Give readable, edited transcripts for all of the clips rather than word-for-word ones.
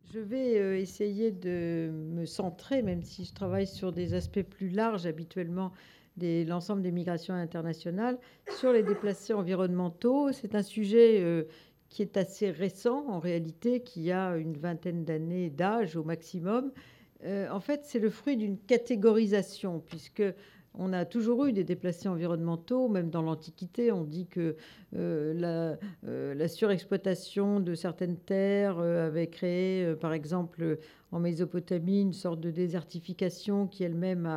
Je vais essayer de me centrer, même si je travaille sur des aspects plus larges habituellement de l'ensemble des migrations internationales, sur les déplacés environnementaux. C'est un sujet qui est assez récent en réalité, qui a une vingtaine d'années d'âge au maximum. En fait, c'est le fruit d'une catégorisation, puisque on a toujours eu des déplacés environnementaux, même dans l'Antiquité. On dit que la surexploitation de certaines terres avait créé, par exemple, en Mésopotamie, une sorte de désertification qui elle-même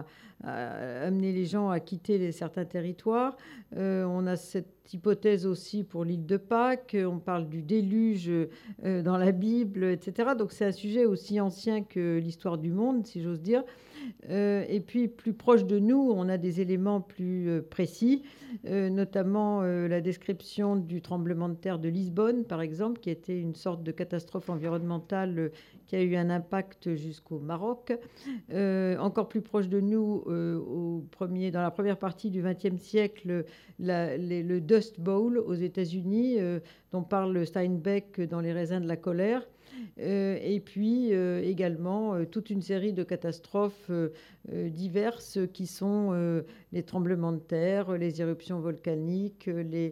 a amené les gens à quitter certains territoires. On a cette hypothèse aussi pour l'île de Pâques. On parle du déluge dans la Bible, etc. Donc c'est un sujet aussi ancien que l'histoire du monde, si j'ose dire. Et puis plus proche de nous, on a des éléments plus précis, notamment la description du tremblement de terre de Lisbonne, par exemple, qui était une sorte de catastrophe environnementale qui a eu un impact jusqu'au Maroc. Encore plus proche de nous, dans la première partie du XXe siècle, le Dust Bowl aux États-Unis, dont parle Steinbeck dans Les raisins de la colère. Et puis également toute une série de catastrophes diverses qui sont les tremblements de terre, les éruptions volcaniques,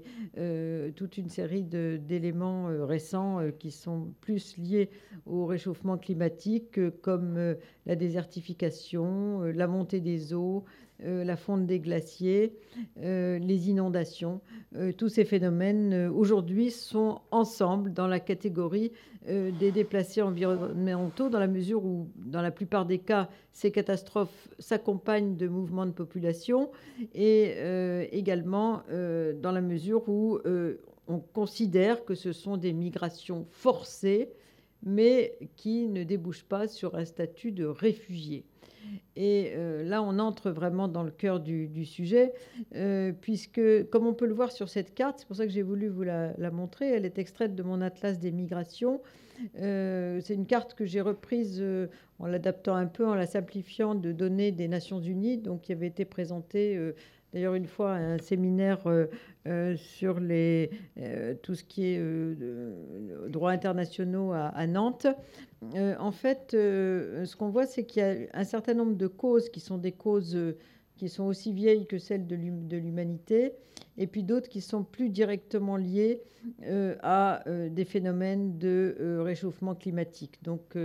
toute une série d'éléments récents qui sont plus liés au réchauffement climatique, comme la désertification, la montée des eaux, la fonte des glaciers, les inondations. Tous ces phénomènes aujourd'hui sont ensemble dans la catégorie des déplacés environnementaux, dans la mesure où, dans la plupart des cas, ces catastrophes s'accompagnent de mouvements de population, et également dans la mesure où on considère que ce sont des migrations forcées, mais qui ne débouchent pas sur un statut de réfugié. Et là, on entre vraiment dans le cœur du sujet, puisque, comme on peut le voir sur cette carte, c'est pour ça que j'ai voulu vous la montrer, elle est extraite de mon atlas des migrations. C'est une carte que j'ai reprise en l'adaptant un peu, en la simplifiant, de données des Nations Unies, donc qui avait été présentée d'ailleurs une fois à un séminaire sur tout ce qui est droits internationaux à Nantes. En fait, ce qu'on voit, c'est qu'il y a un certain nombre de causes qui sont des causes qui sont aussi vieilles que celles de l'humanité, et puis d'autres qui sont plus directement liées à des phénomènes de réchauffement climatique. Donc,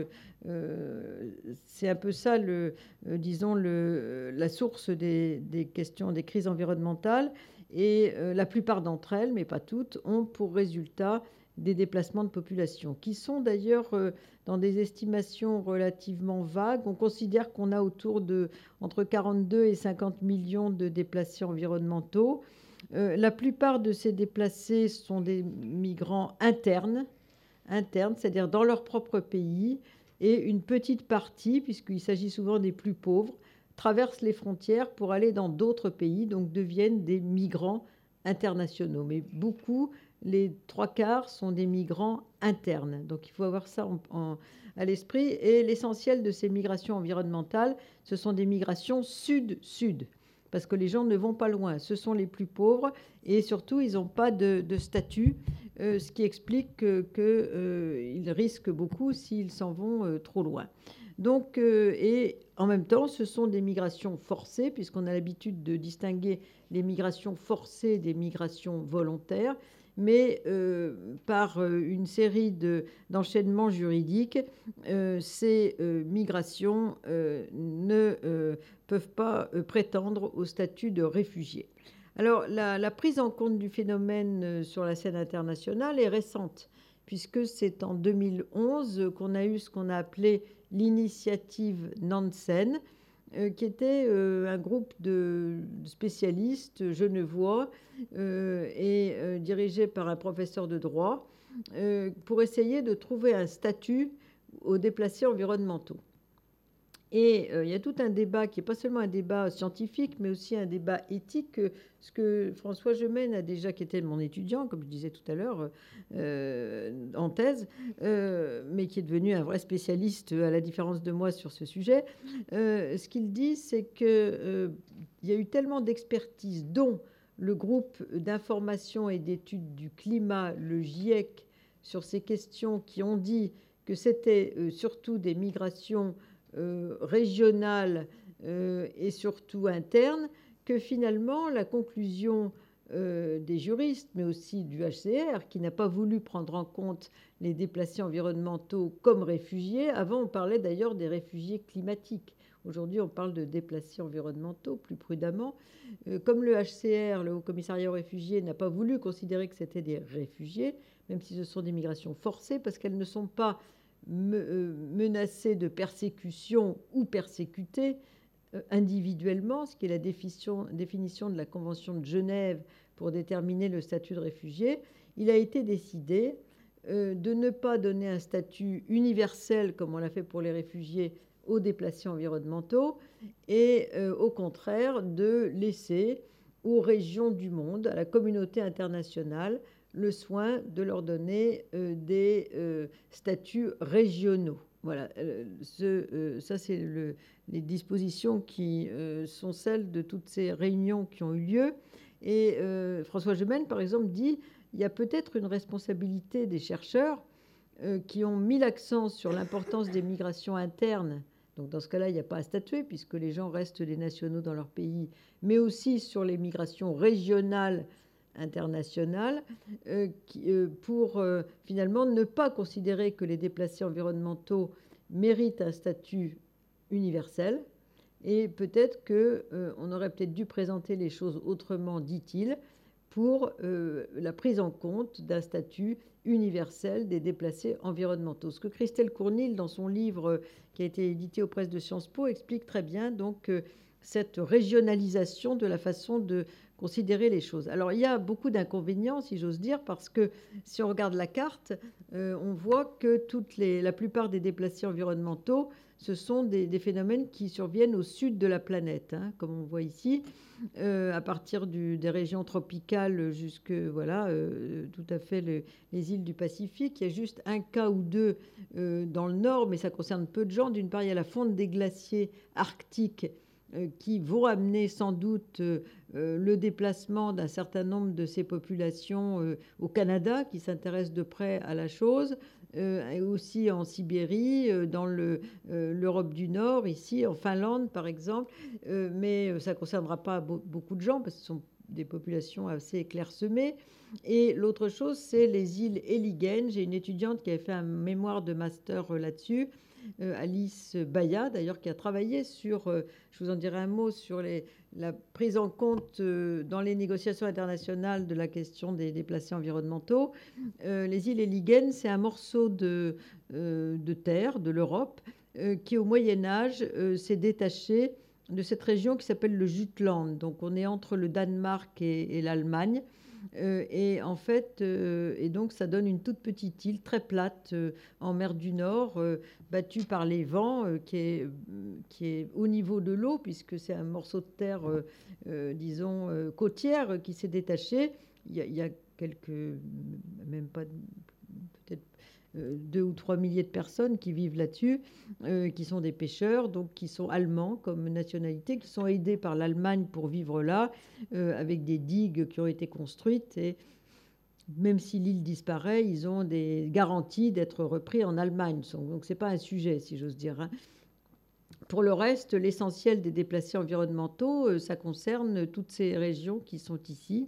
c'est un peu ça, disons, la source des questions des crises environnementales. Et la plupart d'entre elles, mais pas toutes, ont pour résultat des déplacements de population, qui sont d'ailleurs dans des estimations relativement vagues. On considère qu'on a entre 42 et 50 millions de déplacés environnementaux. La plupart de ces déplacés sont des migrants internes, c'est-à-dire dans leur propre pays, et une petite partie, puisqu'il s'agit souvent des plus pauvres, traversent les frontières pour aller dans d'autres pays, donc deviennent des migrants internationaux. Mais beaucoup, les trois quarts, sont des migrants internes. Donc il faut avoir ça à l'esprit. Et l'essentiel de ces migrations environnementales, ce sont des migrations sud-sud, parce que les gens ne vont pas loin. Ce sont les plus pauvres, et surtout, ils n'ont pas de statut, ce qui explique qu'ils risquent beaucoup s'ils s'en vont trop loin. Donc, et en même temps, ce sont des migrations forcées, puisqu'on a l'habitude de distinguer les migrations forcées des migrations volontaires, mais par une série d'enchaînements juridiques, ces migrations ne peuvent pas prétendre au statut de réfugiés. Alors, la prise en compte du phénomène sur la scène internationale est récente, puisque c'est en 2011 qu'on a eu ce qu'on a appelé l'initiative Nansen, qui était un groupe de spécialistes genevois et dirigé par un professeur de droit, pour essayer de trouver un statut aux déplacés environnementaux. Et il y a tout un débat qui n'est pas seulement un débat scientifique, mais aussi un débat éthique, ce que François Gemène a déjà, qui était mon étudiant, comme je disais tout à l'heure, en thèse, mais qui est devenu un vrai spécialiste, à la différence de moi, sur ce sujet. Ce qu'il dit, c'est qu'il y a eu tellement d'expertises, dont le groupe d'information et d'études du climat, le GIEC, sur ces questions, qui ont dit que c'était surtout des migrations régionales et surtout internes, que finalement la conclusion des juristes, mais aussi du HCR, qui n'a pas voulu prendre en compte les déplacés environnementaux comme réfugiés. Avant, on parlait d'ailleurs des réfugiés climatiques. Aujourd'hui, on parle de déplacés environnementaux, plus prudemment. Comme le HCR, le Haut Commissariat aux réfugiés, n'a pas voulu considérer que c'était des réfugiés, même si ce sont des migrations forcées, parce qu'elles ne sont pas menacées de persécution ou persécutées individuellement, ce qui est la définition de la Convention de Genève pour déterminer le statut de réfugié, il a été décidé de ne pas donner un statut universel, comme on l'a fait pour les réfugiés, aux déplacés environnementaux, et au contraire de laisser aux régions du monde, à la communauté internationale, le soin de leur donner des statuts régionaux. Voilà, ça c'est les dispositions qui sont celles de toutes ces réunions qui ont eu lieu. Et François Gemène, par exemple, dit il y a peut-être une responsabilité des chercheurs qui ont mis l'accent sur l'importance des migrations internes. Donc dans ce cas-là, il n'y a pas à statuer puisque les gens restent des nationaux dans leur pays, mais aussi sur les migrations régionales internationales pour finalement ne pas considérer que les déplacés environnementaux méritent un statut universel. Et peut-être qu'on aurait peut-être dû présenter les choses autrement, dit-il, pour la prise en compte d'un statut universel des déplacés environnementaux. Ce que Christelle Cournil, dans son livre qui a été édité aux presses de Sciences Po, explique très bien donc cette régionalisation de la façon de considérer les choses. Alors il y a beaucoup d'inconvénients, si j'ose dire, parce que si on regarde la carte, on voit que la plupart des déplacés environnementaux, ce sont des phénomènes qui surviennent au sud de la planète, hein, comme on voit ici, à partir des régions tropicales jusque, voilà, tout à fait les îles du Pacifique. Il y a juste un cas ou deux dans le nord, mais ça concerne peu de gens. D'une part, il y a la fonte des glaciers arctiques qui vont amener sans doute le déplacement d'un certain nombre de ces populations au Canada, qui s'intéressent de près à la chose, et aussi en Sibérie, dans l'Europe du Nord, ici, en Finlande, par exemple. Mais ça ne concernera pas beaucoup de gens, parce que ce sont des populations assez clairsemées. Et l'autre chose, c'est les îles Héligen. J'ai une étudiante qui avait fait un mémoire de master là-dessus, Alice Baya, d'ailleurs, qui a travaillé sur, je vous en dirai un mot, sur la prise en compte dans les négociations internationales de la question des déplacés environnementaux. Les îles Héligen, c'est un morceau de terre de l'Europe qui, au Moyen-Âge, s'est détaché de cette région qui s'appelle le Jutland. Donc, on est entre le Danemark et l'Allemagne. Et en fait, et donc ça donne une toute petite île très plate en mer du Nord, battue par les vents, qui est au niveau de l'eau, puisque c'est un morceau de terre, disons, côtière qui s'est détaché. Il y a quelques, même pas, peut-être 2 ou 3 milliers de personnes qui vivent là-dessus, qui sont des pêcheurs, donc qui sont allemands comme nationalité, qui sont aidés par l'Allemagne pour vivre là, avec des digues qui ont été construites. Et même si l'île disparaît, ils ont des garanties d'être repris en Allemagne. Donc ce n'est pas un sujet, si j'ose dire, hein. Pour le reste, l'essentiel des déplacés environnementaux, ça concerne toutes ces régions qui sont ici,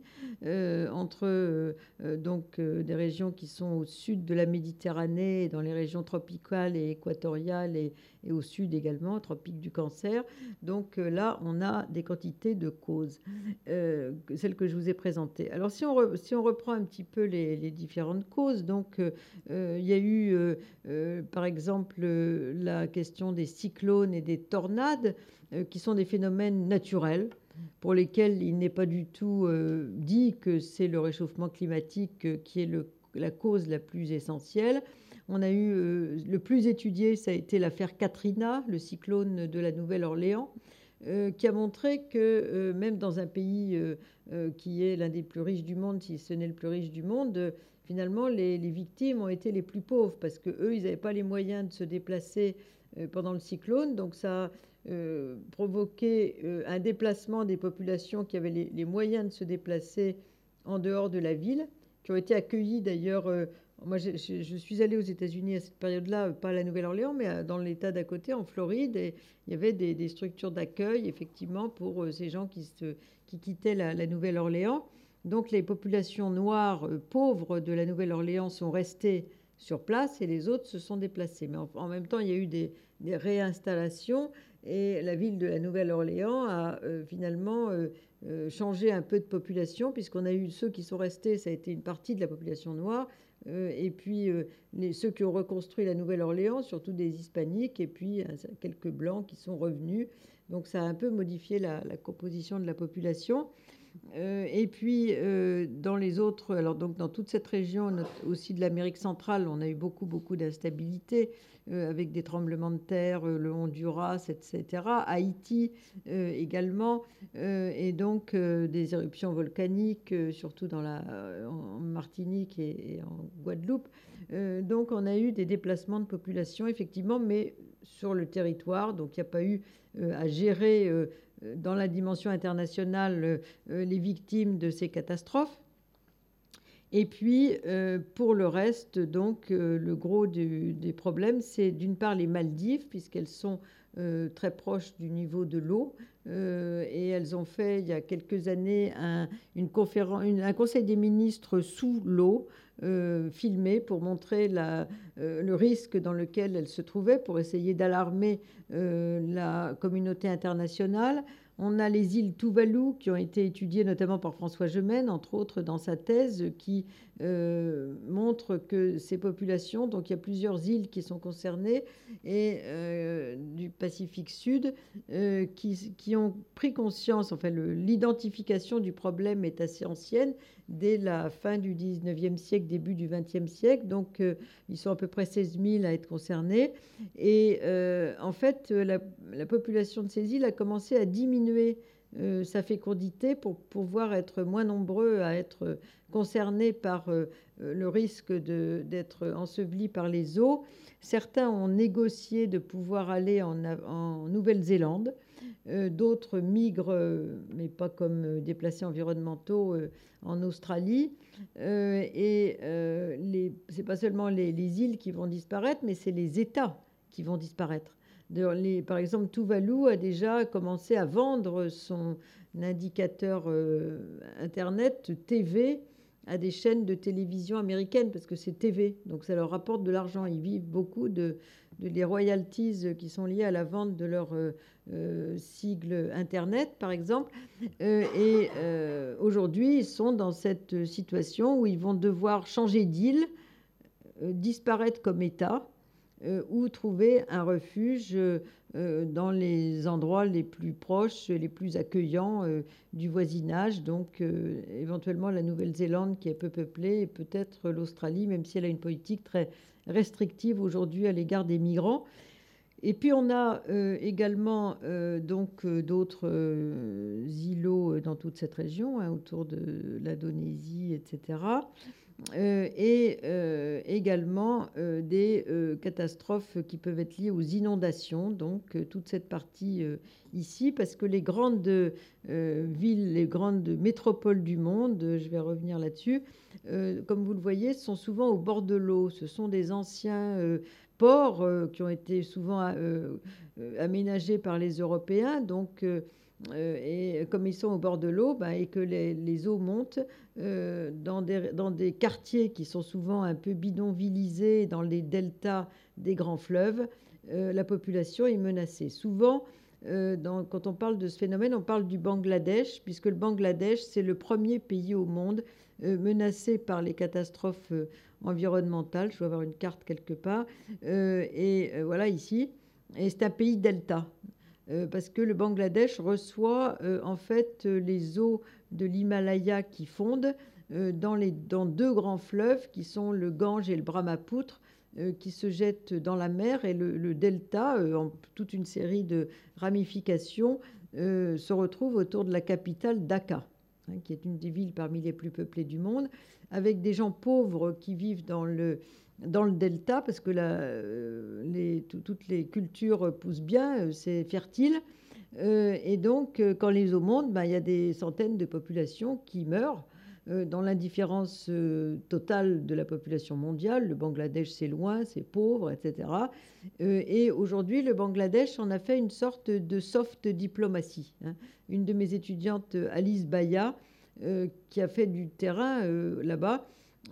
entre donc des régions qui sont au sud de la Méditerranée, dans les régions tropicales et équatoriales, et au sud également, tropique du Cancer. Donc là, on a des quantités de causes, celles que je vous ai présentées. Alors si on reprend un petit peu les différentes causes, donc il y a eu par exemple la question des cyclones et des tornades, qui sont des phénomènes naturels pour lesquels il n'est pas du tout dit que c'est le réchauffement climatique qui est la cause la plus essentielle. On a eu le plus étudié, ça a été l'affaire Katrina, le cyclone de la Nouvelle-Orléans, qui a montré que même dans un pays qui est l'un des plus riches du monde, si ce n'est le plus riche du monde, finalement les victimes ont été les plus pauvres, parce qu'eux, ils n'avaient pas les moyens de se déplacer pendant le cyclone. Donc ça a provoqué un déplacement des populations qui avaient les moyens de se déplacer en dehors de la ville. qui ont été accueillis d'ailleurs. Moi, je suis allée aux États-Unis à cette période-là, pas à la Nouvelle-Orléans, mais dans l'État d'à côté, en Floride, et il y avait des structures d'accueil, effectivement, pour ces gens qui quittaient la Nouvelle-Orléans. Donc les populations noires pauvres de la Nouvelle-Orléans sont restées sur place et les autres se sont déplacés. Mais en même temps, il y a eu des réinstallations et la ville de la Nouvelle-Orléans a finalement changé un peu de population, puisqu'on a eu ceux qui sont restés, ça a été une partie de la population noire, et puis ceux qui ont reconstruit la Nouvelle-Orléans, surtout des hispaniques, et puis quelques blancs qui sont revenus. Donc ça a un peu modifié la composition de la population. Et puis dans les autres, alors donc dans toute cette région aussi de l'Amérique centrale, on a eu beaucoup d'instabilité avec des tremblements de terre, le Honduras, etc. Haïti également, et donc des éruptions volcaniques, surtout en Martinique et en Guadeloupe. Donc on a eu des déplacements de population, effectivement, mais sur le territoire. Donc il n'y a pas eu à gérer dans la dimension internationale les victimes de ces catastrophes. Et puis, pour le reste, donc, le gros des problèmes, c'est d'une part les Maldives, puisqu'elles sont très proches du niveau de l'eau. Et elles ont fait, il y a quelques années, un conseil des ministres sous l'eau, filmé pour montrer le risque dans lequel elles se trouvaient, pour essayer d'alarmer la communauté internationale. On a les îles Tuvalu qui ont été étudiées notamment par François Gemène, entre autres dans sa thèse, qui montre que ces populations, donc il y a plusieurs îles qui sont concernées, et du Pacifique Sud, qui ont pris conscience, enfin l'identification du problème est assez ancienne, dès la fin du 19e siècle, début du 20e siècle, donc ils sont à peu près 16 000 à être concernés. Et en fait, la population de ces îles a commencé à diminuer sa fécondité pour pouvoir être moins nombreux à être concernés par le risque d'être ensevelis par les eaux. Certains ont négocié de pouvoir aller en Nouvelle-Zélande. D'autres migrent, mais pas comme déplacés environnementaux, en Australie. Et c'est pas seulement les îles qui vont disparaître, mais c'est les États qui vont disparaître. Par exemple, Tuvalu a déjà commencé à vendre son indicateur Internet TV à des chaînes de télévision américaines, parce que c'est TV, donc ça leur rapporte de l'argent. Ils vivent beaucoup des royalties qui sont liées à la vente de leur sigle Internet, par exemple. Et aujourd'hui, ils sont dans cette situation où ils vont devoir changer d'île, disparaître comme État, ou trouver un refuge dans les endroits les plus proches, les plus accueillants du voisinage. Donc éventuellement la Nouvelle-Zélande qui est peu peuplée, et peut-être l'Australie, même si elle a une politique très restrictive aujourd'hui à l'égard des migrants. Et puis on a également donc d'autres îlots dans toute cette région, hein, autour de l'Indonésie, etc. Et également des catastrophes qui peuvent être liées aux inondations, donc toute cette partie ici, parce que les grandes villes, les grandes métropoles du monde, je vais revenir là-dessus, comme vous le voyez, sont souvent au bord de l'eau. Ce sont des anciens ports qui ont été souvent aménagés par les Européens, donc et comme ils sont au bord de l'eau, et que les eaux montent dans des quartiers qui sont souvent un peu bidonvillisés, dans les deltas des grands fleuves, la population est menacée. Souvent, quand on parle de ce phénomène, on parle du Bangladesh, puisque le Bangladesh, c'est le premier pays au monde menacé par les catastrophes environnementales. Je dois avoir une carte quelque part. Voilà, ici. Et c'est un pays delta. Parce que le Bangladesh reçoit en fait les eaux de l'Himalaya qui fondent dans deux grands fleuves qui sont le Gange et le Brahmapoutre, qui se jettent dans la mer, et le delta, en toute une série de ramifications, se retrouve autour de la capitale Dhaka, hein, qui est une des villes parmi les plus peuplées du monde, avec des gens pauvres qui vivent dans le delta, parce que toutes les cultures poussent bien, c'est fertile. Et donc, quand les eaux montent, il y a des centaines de populations qui meurent dans l'indifférence totale de la population mondiale. Le Bangladesh, c'est loin, c'est pauvre, etc. Et aujourd'hui, le Bangladesh en a fait une sorte de soft diplomatie, hein. Une de mes étudiantes, Alice Baya, qui a fait du terrain là-bas,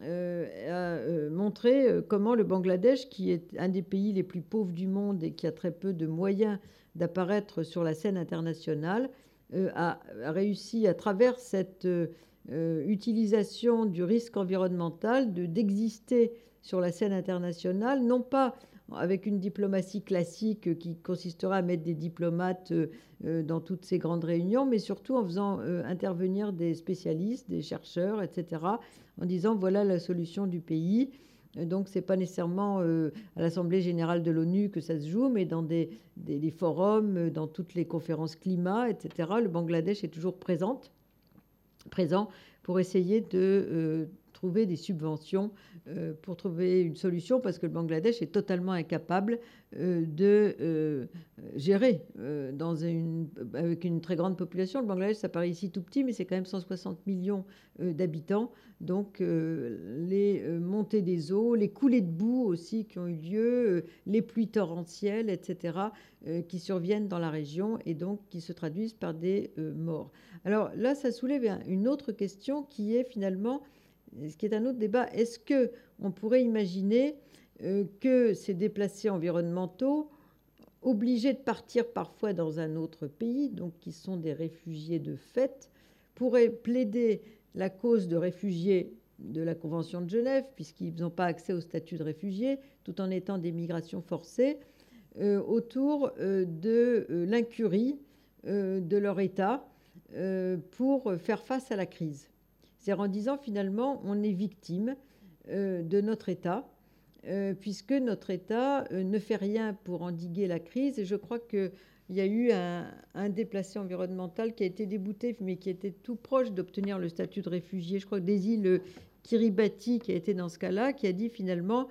a montré comment le Bangladesh, qui est un des pays les plus pauvres du monde et qui a très peu de moyens d'apparaître sur la scène internationale, a réussi à travers cette utilisation du risque environnemental d'exister sur la scène internationale, non pas avec une diplomatie classique qui consistera à mettre des diplomates dans toutes ces grandes réunions, mais surtout en faisant intervenir des spécialistes, des chercheurs, etc., en disant voilà la solution du pays. Donc, ce n'est pas nécessairement à l'Assemblée générale de l'ONU que ça se joue, mais dans des forums, dans toutes les conférences climat, etc. Le Bangladesh est toujours présent pour essayer de trouver des subventions pour trouver une solution, parce que le Bangladesh est totalement incapable de gérer avec une très grande population. Le Bangladesh, ça paraît ici tout petit, mais c'est quand même 160 millions d'habitants. Donc, les montées des eaux, les coulées de boue aussi qui ont eu lieu, les pluies torrentielles, etc., qui surviennent dans la région et donc qui se traduisent par des morts. Alors là, ça soulève une autre question qui est finalement, ce qui est un autre débat. Est-ce qu'on pourrait imaginer que ces déplacés environnementaux, obligés de partir parfois dans un autre pays, donc qui sont des réfugiés de fait, pourraient plaider la cause de réfugiés de la Convention de Genève, puisqu'ils n'ont pas accès au statut de réfugiés, tout en étant des migrations forcées, autour de l'incurie de leur État pour faire face à la crise. C'est-à-dire en disant finalement on est victime de notre État, puisque notre État ne fait rien pour endiguer la crise. Et je crois qu'il y a eu un déplacé environnemental qui a été débouté, mais qui était tout proche d'obtenir le statut de réfugié. Je crois que des îles Kiribati, qui a été dans ce cas-là, qui a dit finalement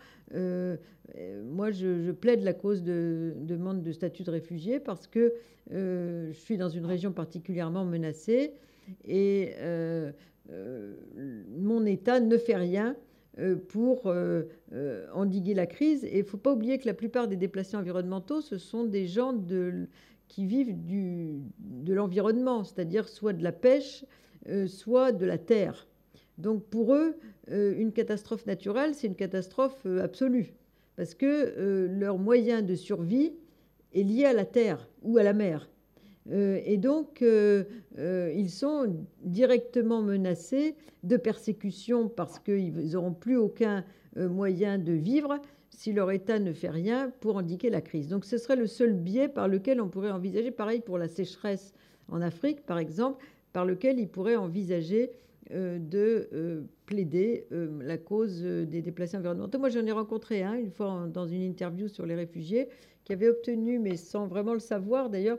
moi je plaide la cause de demande de statut de réfugié parce que je suis dans une région particulièrement menacée et mon État ne fait rien pour endiguer la crise. Et il ne faut pas oublier que la plupart des déplacés environnementaux, ce sont des gens qui vivent de l'environnement, c'est-à-dire soit de la pêche, soit de la terre. Donc pour eux, une catastrophe naturelle, c'est une catastrophe absolue, parce que leur moyen de survie est lié à la terre ou à la mer. Et donc, ils sont directement menacés de persécution parce qu'ils n'auront plus aucun moyen de vivre si leur État ne fait rien pour endiguer la crise. Donc, ce serait le seul biais par lequel on pourrait envisager, pareil pour la sécheresse en Afrique, par exemple, par lequel ils pourraient envisager de plaider la cause des déplacés environnementaux. Moi, j'en ai rencontré un une fois dans une interview sur les réfugiés qui avait obtenu, mais sans vraiment le savoir d'ailleurs,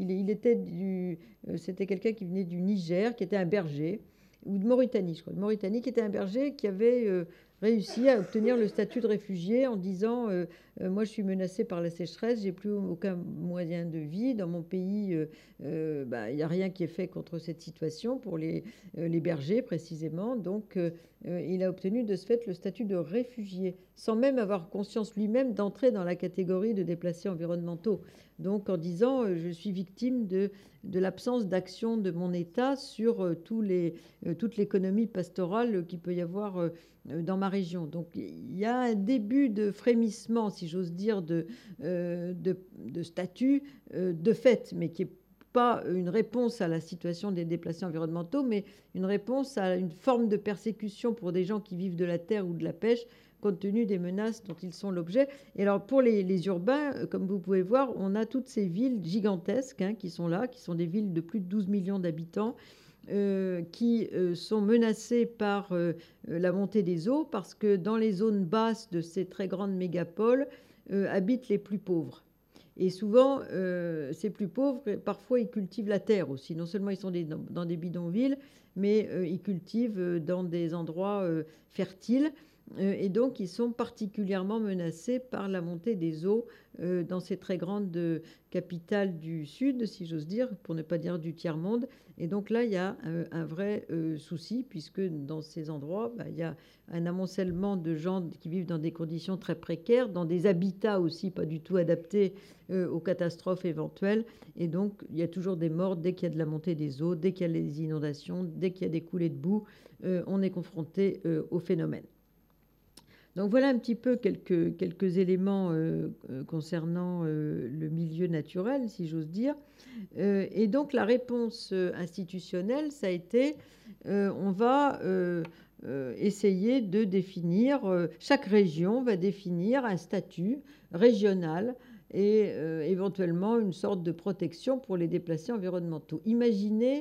c'était quelqu'un qui venait du Niger, qui était un berger, ou de Mauritanie, je crois, de Mauritanie, qui était un berger qui avait réussi à obtenir le statut de réfugié en disant moi je suis menacé par la sécheresse, j'ai plus aucun moyen de vie dans mon pays, il n'y a rien qui est fait contre cette situation pour les bergers précisément, donc il a obtenu de ce fait le statut de réfugié sans même avoir conscience lui-même d'entrer dans la catégorie de déplacés environnementaux, donc en disant je suis victime de l'absence d'action de mon État sur toute l'économie pastorale qu'il peut y avoir dans ma région. Donc il y a un début de frémissement, si j'ose dire, de statut de fait, mais qui n'est pas une réponse à la situation des déplacés environnementaux, mais une réponse à une forme de persécution pour des gens qui vivent de la terre ou de la pêche, compte tenu des menaces dont ils sont l'objet. Et alors pour les urbains, comme vous pouvez voir, on a toutes ces villes gigantesques qui sont là, qui sont des villes de plus de 12 millions d'habitants, qui sont menacées par la montée des eaux, parce que dans les zones basses de ces très grandes mégapoles habitent les plus pauvres. Et souvent, ces plus pauvres, parfois, ils cultivent la terre aussi. Non seulement ils sont dans des bidonvilles, mais ils cultivent dans des endroits fertiles. et donc ils sont particulièrement menacés par la montée des eaux dans ces très grandes capitales du Sud, si j'ose dire, pour ne pas dire du tiers-monde. Et donc là, il y a un vrai souci, puisque dans ces endroits, il y a un amoncellement de gens qui vivent dans des conditions très précaires, dans des habitats aussi pas du tout adaptés aux catastrophes éventuelles. Et donc, il y a toujours des morts dès qu'il y a de la montée des eaux, dès qu'il y a des inondations, dès qu'il y a des coulées de boue, on est confronté au phénomène. Donc voilà un petit peu quelques éléments concernant le milieu naturel, si j'ose dire. Et donc la réponse institutionnelle, ça a été, on va essayer de définir, chaque région va définir un statut régional et éventuellement une sorte de protection pour les déplacés environnementaux. Imaginez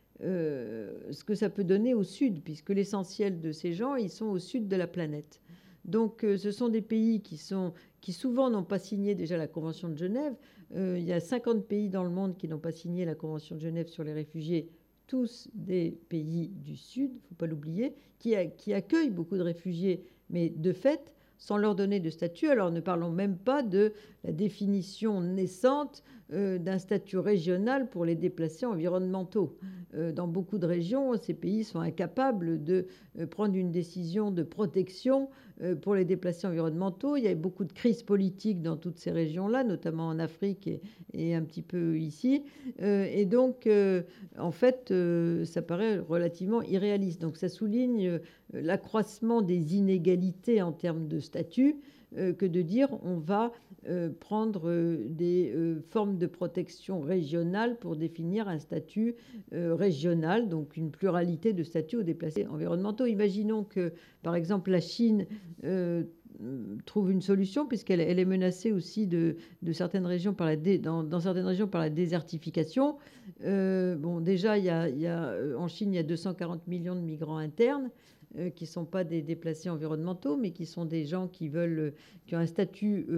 ce que ça peut donner au sud, puisque l'essentiel de ces gens, ils sont au sud de la planète. Donc ce sont des pays qui souvent n'ont pas signé déjà la Convention de Genève. Il y a 50 pays dans le monde qui n'ont pas signé la Convention de Genève sur les réfugiés, tous des pays du Sud, il ne faut pas l'oublier, qui accueillent beaucoup de réfugiés, mais de fait, sans leur donner de statut. Alors ne parlons même pas de la définition naissante d'un statut régional pour les déplacés environnementaux. Dans beaucoup de régions, ces pays sont incapables de prendre une décision de protection pour les déplacés environnementaux. Il y a beaucoup de crises politiques dans toutes ces régions-là, notamment en Afrique et un petit peu ici. Et donc, en fait, ça paraît relativement irréaliste. Donc, ça souligne l'accroissement des inégalités en termes de statut que de dire on va prendre des formes de protection régionale pour définir un statut régional, donc une pluralité de statuts aux déplacés environnementaux. Imaginons que, par exemple, la Chine trouve une solution, puisqu'elle est menacée aussi de certaines régions par dans certaines régions par la désertification. Bon, déjà, en Chine, il y a 240 millions de migrants internes qui ne sont pas des déplacés environnementaux, mais qui sont des gens qui ont un statut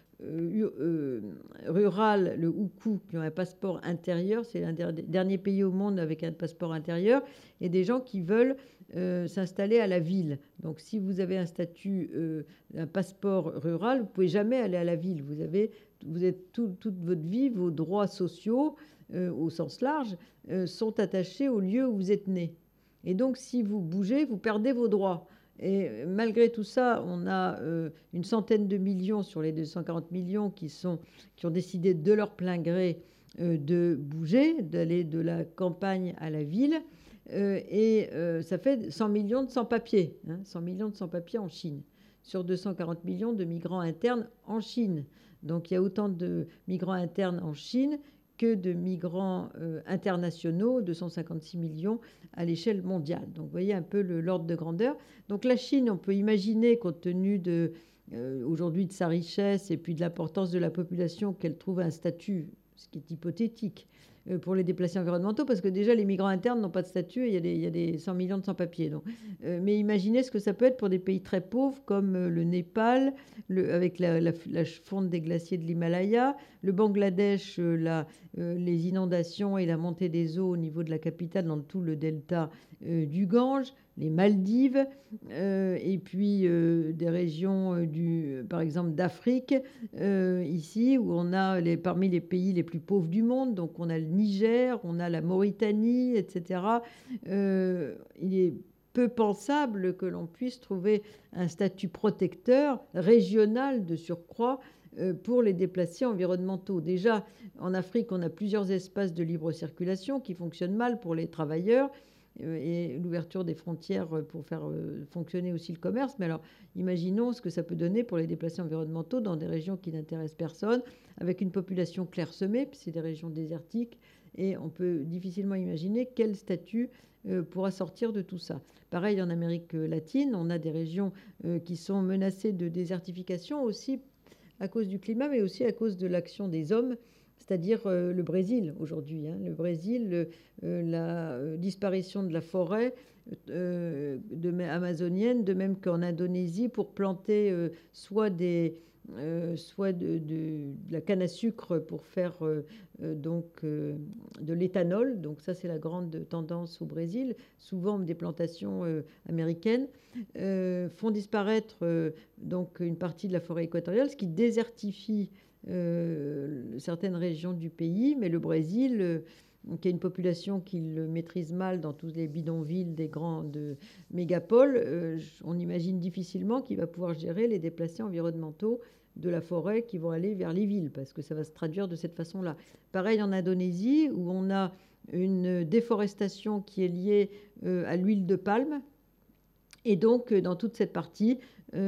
rural, le Hukou, qui ont un passeport intérieur. C'est l'un des derniers pays au monde avec un passeport intérieur, et des gens qui veulent s'installer à la ville. Donc si vous avez un statut, un passeport rural, vous ne pouvez jamais aller à la ville. Vous êtes toute votre vie, vos droits sociaux, au sens large, sont attachés au lieu où vous êtes né. Et donc si vous bougez, vous perdez vos droits. Et malgré tout ça, on a une centaine de millions sur les 240 millions qui ont décidé de leur plein gré de bouger, d'aller de la campagne à la ville. Et ça fait 100 millions de sans-papiers, 100 millions de sans-papiers en Chine, sur 240 millions de migrants internes en Chine. Donc il y a autant de migrants internes en Chine que de migrants internationaux, 256 millions à l'échelle mondiale. Donc vous voyez un peu l'ordre de grandeur. Donc la Chine, on peut imaginer, compte tenu aujourd'hui de sa richesse et puis de l'importance de la population, qu'elle trouve un statut, ce qui est hypothétique, pour les déplacés environnementaux, parce que déjà les migrants internes n'ont pas de statut et il y a des 100 millions de sans-papiers. Mais imaginez ce que ça peut être pour des pays très pauvres comme le Népal, avec la fonte des glaciers de l'Himalaya, le Bangladesh, les inondations et la montée des eaux au niveau de la capitale dans tout le delta du Gange, les Maldives, et puis des régions par exemple d'Afrique, ici, où on a parmi les pays les plus pauvres du monde. Donc on a le Niger, on a la Mauritanie, etc. Il est peu pensable que l'on puisse trouver un statut protecteur régional de surcroît pour les déplacés environnementaux. Déjà, en Afrique, on a plusieurs espaces de libre circulation qui fonctionnent mal pour les travailleurs, et l'ouverture des frontières pour faire fonctionner aussi le commerce. Mais alors, imaginons ce que ça peut donner pour les déplacés environnementaux dans des régions qui n'intéressent personne, avec une population clairsemée, puis c'est des régions désertiques, et on peut difficilement imaginer quel statut pourra sortir de tout ça. Pareil, en Amérique latine, on a des régions qui sont menacées de désertification aussi à cause du climat, mais aussi à cause de l'action des hommes, c'est-à-dire le Brésil aujourd'hui. Le Brésil, la disparition de la forêt amazonienne, de même qu'en Indonésie, pour planter soit des soit de la canne à sucre pour faire de l'éthanol. Donc ça, c'est la grande tendance au Brésil. Souvent des plantations américaines font disparaître donc une partie de la forêt équatoriale, ce qui désertifie certaines régions du pays. Mais le Brésil, qui a une population qui le maîtrise mal dans tous les bidonvilles des grandes mégapoles, on imagine difficilement qu'il va pouvoir gérer les déplacés environnementaux de la forêt qui vont aller vers les villes, parce que ça va se traduire de cette façon-là. Pareil en Indonésie, où on a une déforestation qui est liée à l'huile de palme. Et donc, dans toute cette partie,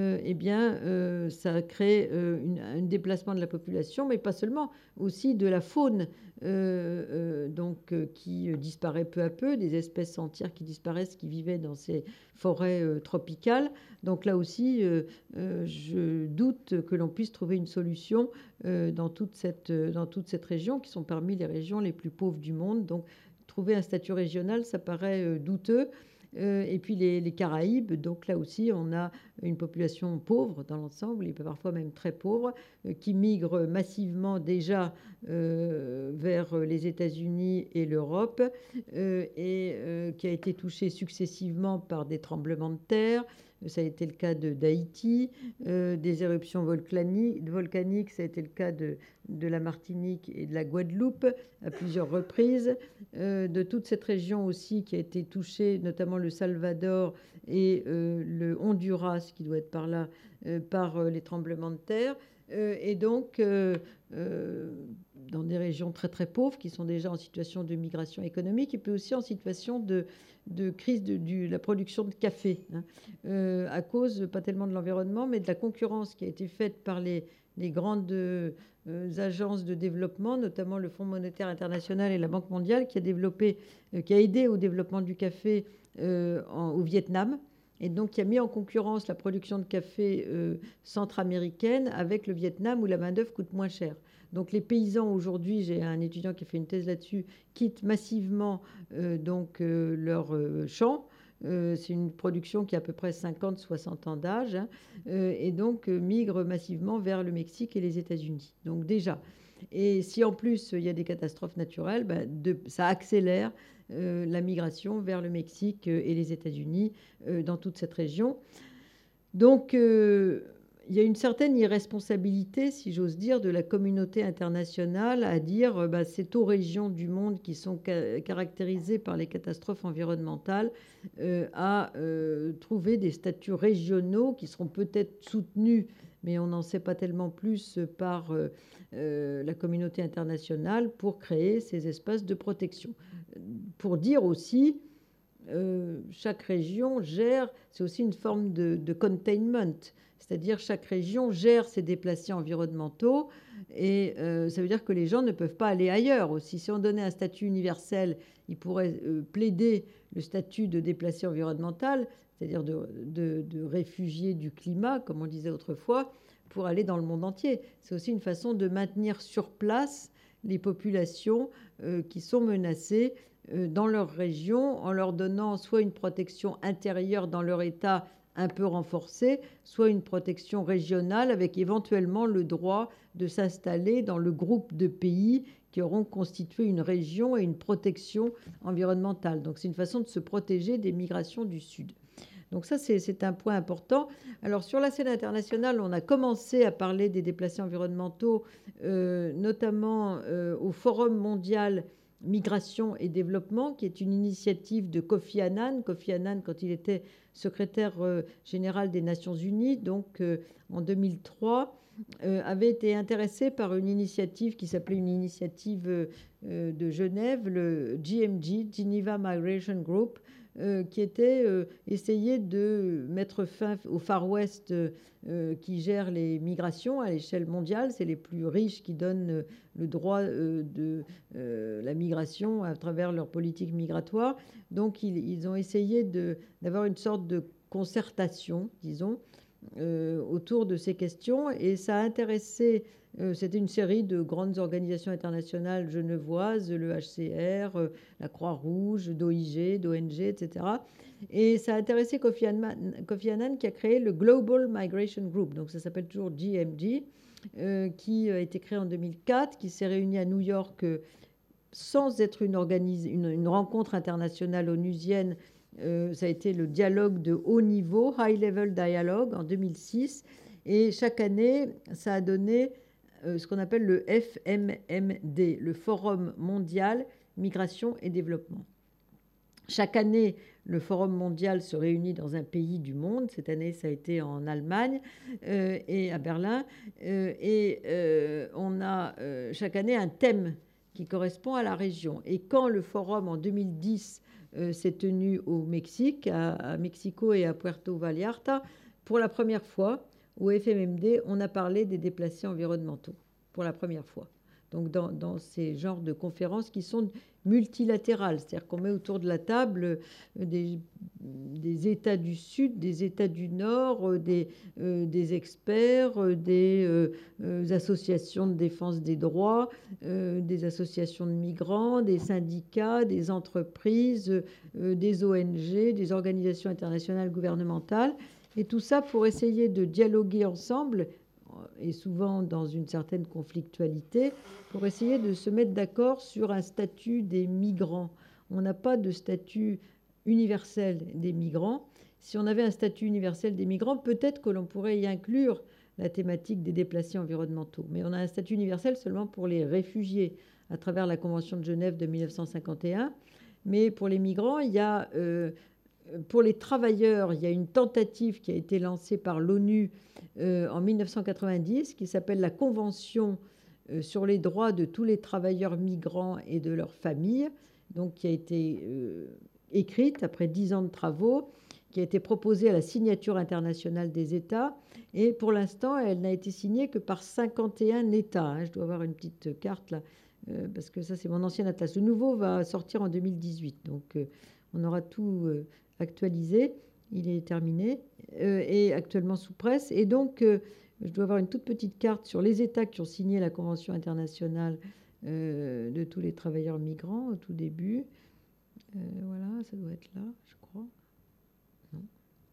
ça crée un déplacement de la population, mais pas seulement, aussi de la faune qui disparaît peu à peu, des espèces entières qui disparaissent, qui vivaient dans ces forêts tropicales. Donc là aussi, je doute que l'on puisse trouver une solution dans toute cette région, qui sont parmi les régions les plus pauvres du monde. Donc, trouver un statut régional, ça paraît douteux. Et puis les Caraïbes, donc là aussi, on a une population pauvre dans l'ensemble, et parfois même très pauvre, qui migre massivement déjà vers les États-Unis et l'Europe, qui a été touchée successivement par des tremblements de terre. Ça a été le cas d'Haïti, des éruptions volcaniques, ça a été le cas de la Martinique et de la Guadeloupe à plusieurs reprises, de toute cette région aussi qui a été touchée, notamment le Salvador et le Honduras, qui doit être par là, par les tremblements de terre. Et donc, dans des régions très très pauvres, qui sont déjà en situation de migration économique, et puis aussi en situation de crise de la production de café, hein, à cause, pas tellement de l'environnement, mais de la concurrence qui a été faite par les grandes agences de développement, notamment le Fonds monétaire international et la Banque mondiale, qui a aidé au développement du café au Vietnam, et donc qui a mis en concurrence la production de café centra-américaine avec le Vietnam, où la main-d'œuvre coûte moins cher. Donc les paysans aujourd'hui, j'ai un étudiant qui a fait une thèse là-dessus, quittent massivement leurs champs. C'est une production qui a à peu près 50-60 ans d'âge, hein, et donc migre massivement vers le Mexique et les États-Unis. Donc déjà. Et si en plus il y a des catastrophes naturelles, ça accélère la migration vers le Mexique et les États-Unis dans toute cette région. Donc il y a une certaine irresponsabilité, si j'ose dire, de la communauté internationale à dire c'est aux régions du monde qui sont caractérisées par les catastrophes environnementales à trouver des statuts régionaux qui seront peut-être soutenus, mais on n'en sait pas tellement plus par la communauté internationale, pour créer ces espaces de protection. Pour dire aussi, chaque région gère, c'est aussi une forme de containment, c'est-à-dire chaque région gère ses déplacés environnementaux, et ça veut dire que les gens ne peuvent pas aller ailleurs aussi. Si on donnait un statut universel, ils pourraient plaider le statut de déplacé environnemental, c'est-à-dire de réfugiés du climat, comme on disait autrefois, pour aller dans le monde entier. C'est aussi une façon de maintenir sur place les populations qui sont menacées dans leur région, en leur donnant soit une protection intérieure dans leur État un peu renforcée, soit une protection régionale avec éventuellement le droit de s'installer dans le groupe de pays qui auront constitué une région et une protection environnementale. Donc c'est une façon de se protéger des migrations du Sud. Donc ça, c'est un point important. Alors sur la scène internationale, on a commencé à parler des déplacés environnementaux, notamment au Forum mondial Migration et Développement, qui est une initiative de Kofi Annan. Kofi Annan, quand il était secrétaire général des Nations Unies, donc en 2003, avait été intéressé par une initiative qui s'appelait une initiative de Genève, le GMG, Geneva Migration Group, qui était essayer de mettre fin au Far West qui gère les migrations à l'échelle mondiale. C'est les plus riches qui donnent le droit de la migration à travers leur politique migratoire. Donc ils ont essayé d'avoir une sorte de concertation, disons, autour de ces questions, et ça a intéressé, c'était une série de grandes organisations internationales genevoises, le HCR, la Croix-Rouge, d'OIG, d'ONG, etc. Et ça a intéressé Kofi Annan qui a créé le Global Migration Group, donc ça s'appelle toujours GMG, qui a été créé en 2004, qui s'est réuni à New York sans être une rencontre internationale onusienne. Ça a été le dialogue de haut niveau, High Level Dialogue, en 2006. Et chaque année, ça a donné ce qu'on appelle le FMMD, le Forum mondial migration et développement. Chaque année, le Forum mondial se réunit dans un pays du monde. Cette année, ça a été en Allemagne et à Berlin. On a chaque année un thème qui correspond à la région. Et quand le forum, en 2010, s'est tenu au Mexique, à Mexico et à Puerto Vallarta, pour la première fois, au FMMD, on a parlé des déplacés environnementaux, pour la première fois. Donc dans ces genres de conférences qui sont multilatérales, c'est-à-dire qu'on met autour de la table des États du Sud, des États du Nord, des experts, des associations de défense des droits, des associations de migrants, des syndicats, des entreprises, des ONG, des organisations internationales gouvernementales, et tout ça pour essayer de dialoguer ensemble, et souvent dans une certaine conflictualité, pour essayer de se mettre d'accord sur un statut des migrants. On n'a pas de statut universel des migrants. Si on avait un statut universel des migrants, peut-être que l'on pourrait y inclure la thématique des déplacés environnementaux. Mais on a un statut universel seulement pour les réfugiés, à travers la Convention de Genève de 1951. Mais pour les migrants, il y a... pour les travailleurs, il y a une tentative qui a été lancée par l'ONU en 1990 qui s'appelle la Convention sur les droits de tous les travailleurs migrants et de leurs familles, donc qui a été écrite après 10 ans de travaux, qui a été proposée à la signature internationale des États. Et pour l'instant, elle n'a été signée que par 51 États. Hein. Je dois avoir une petite carte là, parce que ça, c'est mon ancien atlas. Le nouveau va sortir en 2018, donc on aura tout actualisé. Il est terminé et actuellement sous presse. Et donc, je dois avoir une toute petite carte sur les États qui ont signé la Convention internationale de tous les travailleurs migrants au tout début. Voilà, ça doit être là, je crois. Non.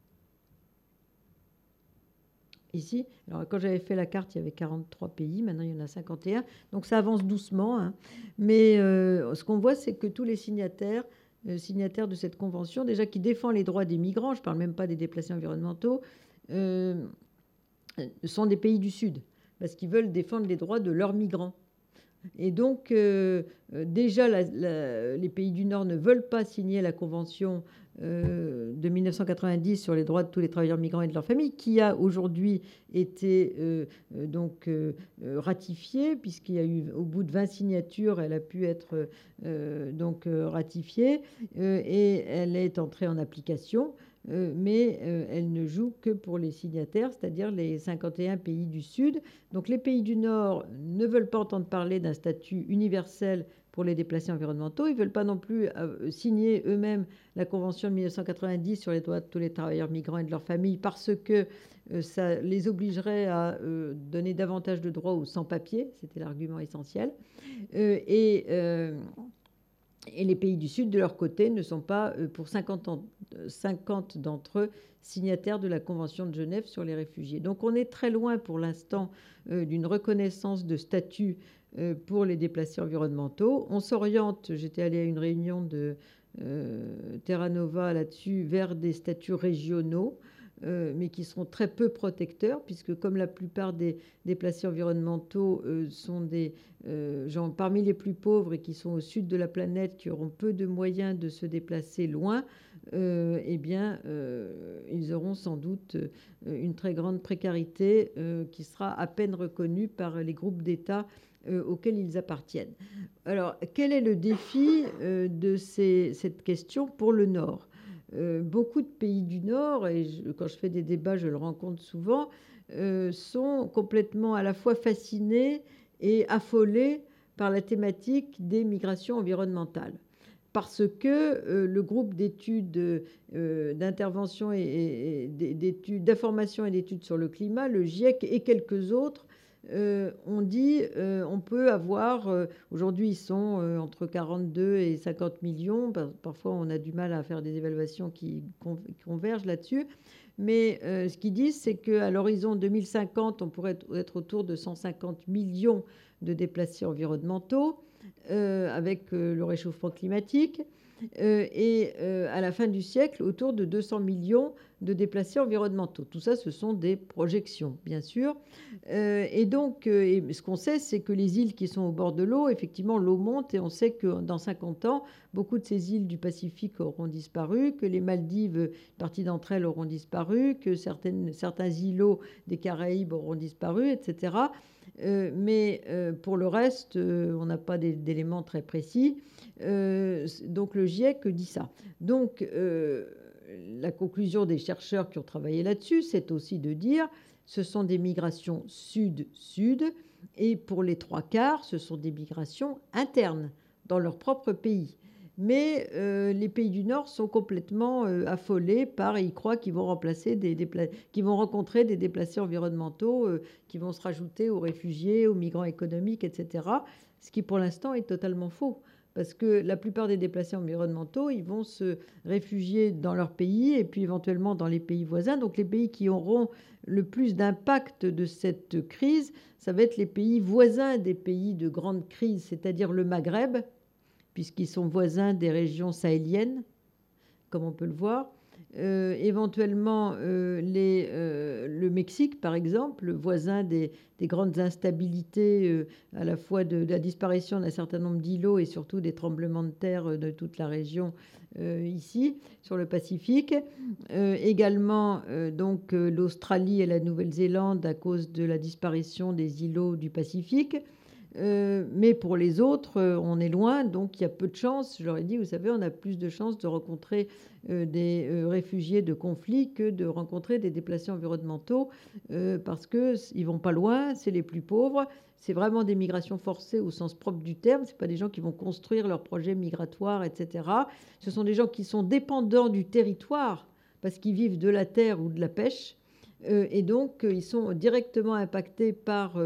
Ici, alors quand j'avais fait la carte, il y avait 43 pays, maintenant il y en a 51, donc ça avance doucement. Hein. Mais ce qu'on voit, c'est que tous les signataires de cette convention, déjà qui défend les droits des migrants, je ne parle même pas des déplacés environnementaux, sont des pays du Sud, parce qu'ils veulent défendre les droits de leurs migrants. Et donc, déjà, les pays du Nord ne veulent pas signer la convention de 1990 sur les droits de tous les travailleurs migrants et de leurs familles, qui a aujourd'hui été ratifiée, puisqu'il y a eu, au bout de 20 signatures, elle a pu être ratifiée, et elle est entrée en application. Mais elle ne joue que pour les signataires, c'est-à-dire les 51 pays du Sud. Donc les pays du Nord ne veulent pas entendre parler d'un statut universel pour les déplacés environnementaux. Ils ne veulent pas non plus signer eux-mêmes la Convention de 1990 sur les droits de tous les travailleurs migrants et de leurs familles, parce que ça les obligerait à donner davantage de droits aux sans-papiers. C'était l'argument essentiel. Et les pays du Sud, de leur côté, ne sont pas, pour 50 d'entre eux, signataires de la Convention de Genève sur les réfugiés. Donc on est très loin pour l'instant d'une reconnaissance de statut pour les déplacés environnementaux. On s'oriente, j'étais allée à une réunion de Terra Nova là-dessus, vers des statuts régionaux, mais qui seront très peu protecteurs, puisque comme la plupart des déplacés environnementaux sont des gens parmi les plus pauvres et qui sont au sud de la planète, qui auront peu de moyens de se déplacer loin, eh bien, ils auront sans doute une très grande précarité qui sera à peine reconnue par les groupes d'États auxquels ils appartiennent. Alors, quel est le défi de cette question pour le Nord ? Beaucoup de pays du Nord, et quand je fais des débats, je le rencontre souvent, sont complètement à la fois fascinés et affolés par la thématique des migrations environnementales. parce que le groupe d'études d'intervention et d'études, d'information et d'études sur le climat, le GIEC et quelques autres, ont dit on peut avoir, aujourd'hui ils sont entre 42 et 50 millions, parfois on a du mal à faire des évaluations qui convergent là-dessus, mais ce qu'ils disent, c'est qu'à l'horizon 2050, on pourrait être autour de 150 millions de déplacés environnementaux avec le réchauffement climatique, et à la fin du siècle, autour de 200 millions de déplacés environnementaux. Tout ça, ce sont des projections, bien sûr. Et donc, ce qu'on sait, c'est que les îles qui sont au bord de l'eau, effectivement, l'eau monte, et on sait que dans 50 ans, beaucoup de ces îles du Pacifique auront disparu, que les Maldives, une partie d'entre elles auront disparu, que certains îlots des Caraïbes auront disparu, etc. Mais pour le reste, on n'a pas d'éléments très précis. Donc le GIEC dit ça. Donc la conclusion des chercheurs qui ont travaillé là-dessus, c'est aussi de dire ce sont des migrations sud-sud, et pour les 3/4, ce sont des migrations internes dans leur propre pays. Mais les pays du Nord sont complètement affolés par, et ils croient qu'ils vont qu'ils vont rencontrer des déplacés environnementaux qui vont se rajouter aux réfugiés, aux migrants économiques, etc. Ce qui pour l'instant est totalement faux. Parce que la plupart des déplacés environnementaux, ils vont se réfugier dans leur pays et puis éventuellement dans les pays voisins. Donc les pays qui auront le plus d'impact de cette crise, ça va être les pays voisins des pays de grande crise, c'est-à-dire le Maghreb, puisqu'ils sont voisins des régions sahéliennes, comme on peut le voir. Éventuellement le Mexique, par exemple, voisin des grandes instabilités, à la fois de la disparition d'un certain nombre d'îlots et surtout des tremblements de terre de toute la région ici, sur le Pacifique. Également, donc, l'Australie et la Nouvelle-Zélande à cause de la disparition des îlots du Pacifique. Mais pour les autres, on est loin, donc il y a peu de chances. Je leur ai dit, vous savez, on a plus de chances de rencontrer des réfugiés de conflits que de rencontrer des déplacés environnementaux, parce qu'ils vont pas loin, c'est les plus pauvres. C'est vraiment des migrations forcées au sens propre du terme. C'est pas des gens qui vont construire leur projet migratoire, etc. Ce sont des gens qui sont dépendants du territoire parce qu'ils vivent de la terre ou de la pêche. Et donc, ils sont directement impactés par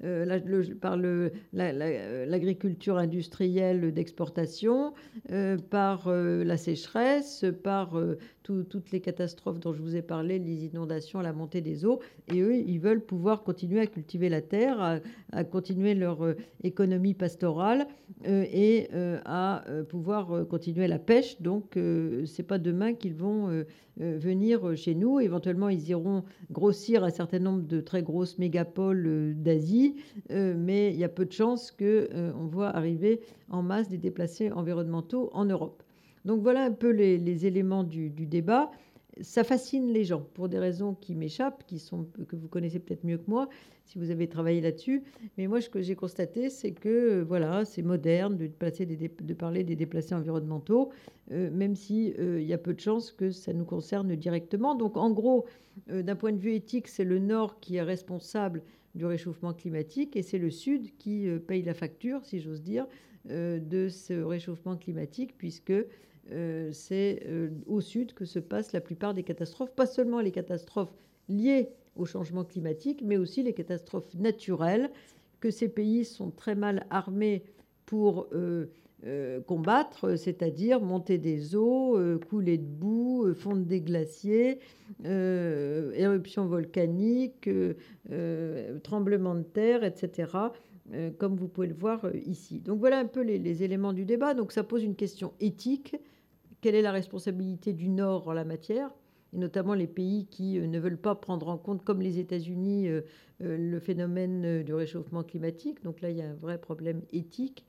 l'agriculture industrielle d'exportation, par la sécheresse, par toutes les catastrophes dont je vous ai parlé, les inondations, la montée des eaux. Et eux, ils veulent pouvoir continuer à cultiver la terre, à continuer leur économie pastorale et à pouvoir continuer la pêche. Donc, c'est pas demain qu'ils vont venir chez nous. Éventuellement, ils iront grossir un certain nombre de très grosses mégapoles d'Asie, mais il y a peu de chances qu'on voit arriver en masse des déplacés environnementaux en Europe. Donc voilà un peu les éléments du débat. Ça fascine les gens pour des raisons qui m'échappent, que vous connaissez peut-être mieux que moi si vous avez travaillé là-dessus. Mais moi, ce que j'ai constaté, c'est que voilà, c'est moderne de parler des déplacés environnementaux, même si il y a peu de chances que ça nous concerne directement. Donc en gros, d'un point de vue éthique, c'est le Nord qui est responsable du réchauffement climatique et c'est le Sud qui paye la facture, si j'ose dire, de ce réchauffement climatique, puisque c'est au Sud que se passent la plupart des catastrophes, pas seulement les catastrophes liées au changement climatique, mais aussi les catastrophes naturelles que ces pays sont très mal armés pour combattre, c'est-à-dire monter des eaux, couler de boue, fondre des glaciers, éruptions volcaniques, tremblements de terre, etc., comme vous pouvez le voir ici. Donc voilà un peu les éléments du débat. Donc ça pose une question éthique. Quelle est la responsabilité du Nord en la matière, et notamment les pays qui ne veulent pas prendre en compte, comme les États-Unis, le phénomène du réchauffement climatique. Donc là, il y a un vrai problème éthique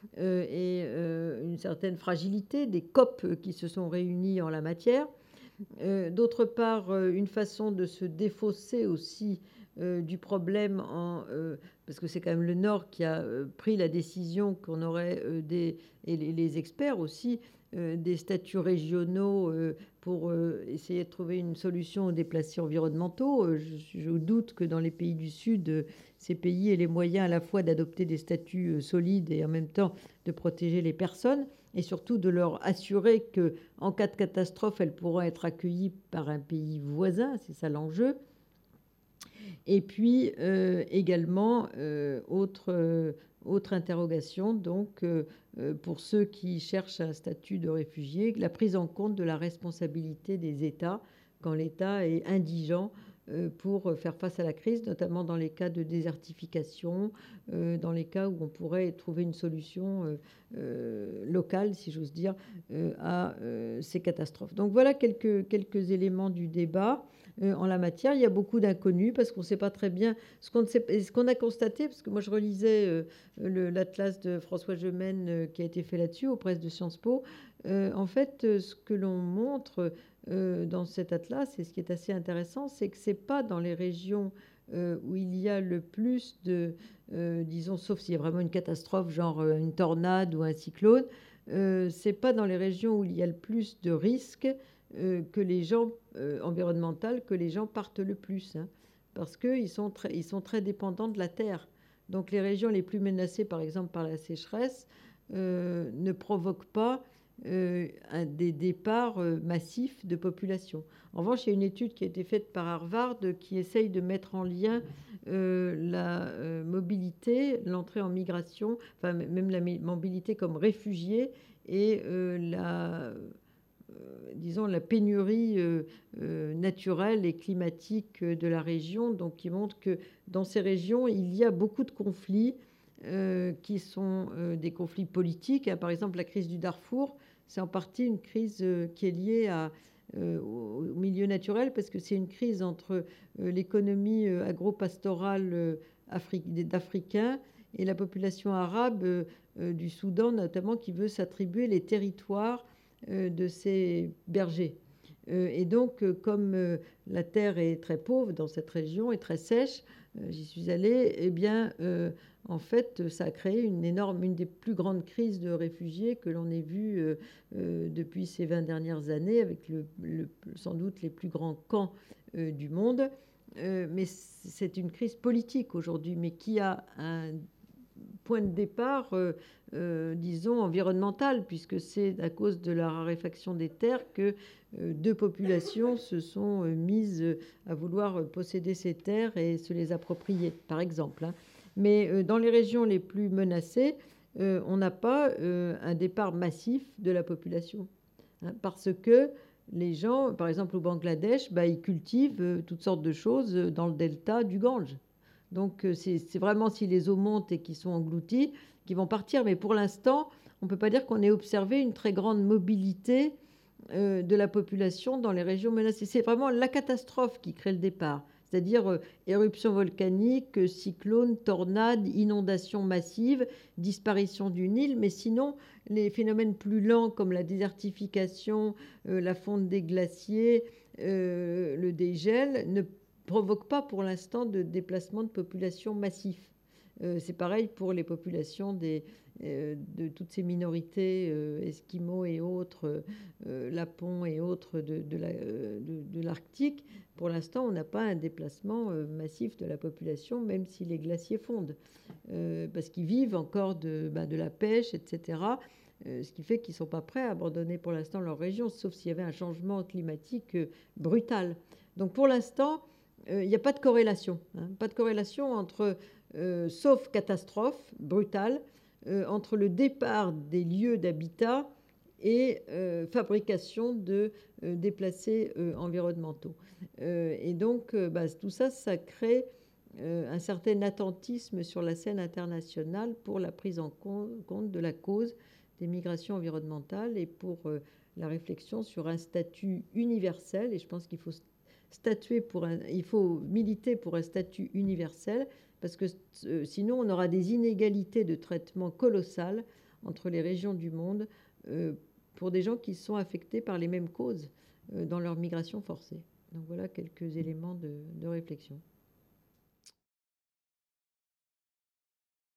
et une certaine fragilité des COP qui se sont réunis en la matière. D'autre part, une façon de se défausser aussi du problème, parce que c'est quand même le Nord qui a pris la décision qu'on aurait et les experts aussi, des statuts régionaux pour essayer de trouver une solution aux déplacés environnementaux. Je doute que dans les pays du Sud, ces pays aient les moyens à la fois d'adopter des statuts solides et en même temps de protéger les personnes. et surtout de leur assurer qu'en cas de catastrophe, elles pourront être accueillies par un pays voisin, c'est ça l'enjeu. Et puis également, autre interrogation, donc pour ceux qui cherchent un statut de réfugié, la prise en compte de la responsabilité des États quand l'État est indigent pour faire face à la crise, notamment dans les cas de désertification, dans les cas où on pourrait trouver une solution locale, si j'ose dire, à ces catastrophes. Donc voilà quelques éléments du débat. En la matière, il y a beaucoup d'inconnus parce qu'on ne sait pas très bien ce qu'on a constaté, parce que moi je relisais l'atlas de François Gemène qui a été fait là-dessus aux presses de Sciences Po. En fait, ce que l'on montre dans cet atlas, et ce qui est assez intéressant, c'est que c'est pas dans les régions où il y a le plus de, disons, sauf s'il y a vraiment une catastrophe, genre une tornade ou un cyclone, c'est pas dans les régions où il y a le plus de risques que les gens environnementales, que les gens partent le plus, hein, parce qu'ils sont très dépendants de la terre. Donc les régions les plus menacées, par exemple par la sécheresse, ne provoquent pas des départs massifs de population. En revanche, il y a une étude qui a été faite par Harvard qui essaye de mettre en lien la mobilité, l'entrée en migration, enfin même la mobilité comme réfugié et disons, la pénurie naturelle et climatique de la région, donc qui montre que dans ces régions, il y a beaucoup de conflits qui sont des conflits politiques. Par exemple, la crise du Darfour, c'est en partie une crise qui est liée au milieu naturel, parce que c'est une crise entre l'économie agro-pastorale d'Africains et la population arabe du Soudan, notamment, qui veut s'attribuer les territoires de ces bergers. Et donc, comme la terre est très pauvre dans cette région et très sèche, j'y suis allée, eh bien, en fait, ça a créé une des plus grandes crises de réfugiés que l'on ait vues depuis ces 20 dernières années, avec sans doute les plus grands camps du monde. Mais c'est une crise politique aujourd'hui, mais qui a un point de départ, disons, environnemental, puisque c'est à cause de la raréfaction des terres que deux populations se sont mises à vouloir posséder ces terres et se les approprier, par exemple, hein. Mais dans les régions les plus menacées, on n'a pas un départ massif de la population, hein, parce que les gens, par exemple au Bangladesh, ils cultivent toutes sortes de choses dans le delta du Gange. Donc c'est vraiment si les eaux montent et qu'ils sont engloutis, qu'ils vont partir. Mais pour l'instant, on ne peut pas dire qu'on ait observé une très grande mobilité de la population dans les régions menacées. C'est vraiment la catastrophe qui crée le départ. C'est-à-dire éruption volcanique, cyclone, tornade, inondation massive, disparition d'une île. Mais sinon, les phénomènes plus lents comme la désertification, la fonte des glaciers, le dégel, ne provoque pas pour l'instant de déplacement de population massif. C'est pareil pour les populations de toutes ces minorités, esquimaux et autres, lapons et autres de l'Arctique. Pour l'instant, on n'a pas un déplacement massif de la population, même si les glaciers fondent, parce qu'ils vivent encore de la pêche, etc. Ce qui fait qu'ils ne sont pas prêts à abandonner pour l'instant leur région, sauf s'il y avait un changement climatique brutal. Donc pour l'instant, il n'y a pas de corrélation, hein, pas de corrélation entre, sauf catastrophe brutale, entre le départ des lieux d'habitat et fabrication de déplacés environnementaux. Et donc, tout ça, ça crée un certain attentisme sur la scène internationale pour la prise en compte de la cause des migrations environnementales et pour la réflexion sur un statut universel. Et je pense qu'il faut il faut militer pour un statut universel, parce que sinon on aura des inégalités de traitement colossales entre les régions du monde pour des gens qui sont affectés par les mêmes causes dans leur migration forcée. Donc voilà quelques éléments de réflexion.